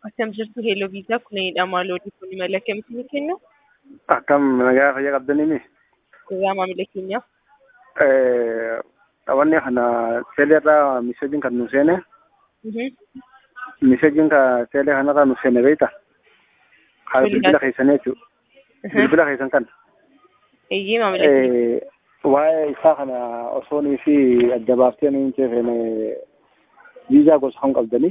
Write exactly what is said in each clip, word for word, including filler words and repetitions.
Akkam jirtu Hello Visa kunidha maaloodhi kun imala akkamitti ni kennu? Akkam nagaa fayyaa qabdanii? Guyyaa maamila keenyaaf. Wanni kana seelerraa miseejiin kan nu seene. Miseejiin ka seelee kanarraa nu seene beekta. Haa bilbila keessanii jechuudha. Bilbila keessan kan. Eeyyee maamila keenya. Waa'ee isaa kana osoonii fi adda baaftee nuyi ceefene viizaa gosa kan qabdanii.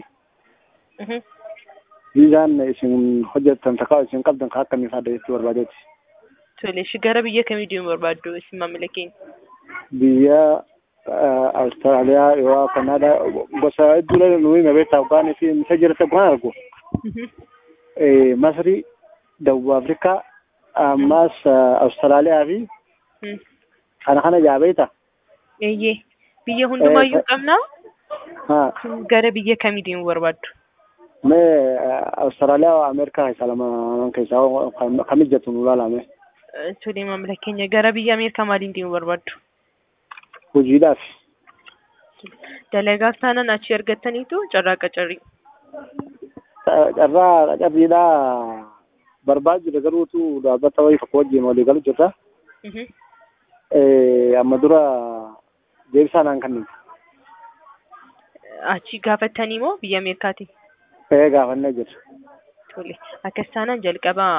Viizaan isin hojjettan takkaa isin qabdan kan akkamii fa'aadha jechuu barbaadeeti. Tole, gara biyya kamii deemuu barbaaddu isin maamila keenya? Biyya Awustiraaliyaa yoo Kanaadaa gosa hedduudha nuyi na beektaa abbaan fi misa jirta waan argu. Masrii, Dawub Afrikaa, ammas Awustiraaliyaa fi kana kana jaabeeta. Eeyyee, biyya hundumaayyuu qabnaa? Haa. Gara biyya kamii deemuu barbaaddu? Mee Awustiraaliyaa Ameerikaa isa lamaan keessaa kam ijjatu nu ilaalame. Tole maamila keenya, gara biyya Ameerikaa maaliin deemuu barbaaddu? Hojiidhaaf. Dalagaaf taanaan achi argattaniitu carraa qacarrii. Carraa qacarriidhaa barbaachisa garuutu dhaabbata wayii tokko wajjin walii galu jirta. Amma dura deebisaa naan kennin. Achi gaafattanii moo biyya Ameerikaati? Ee gaafannee jirra. Tole, akkas taanaan jalqaba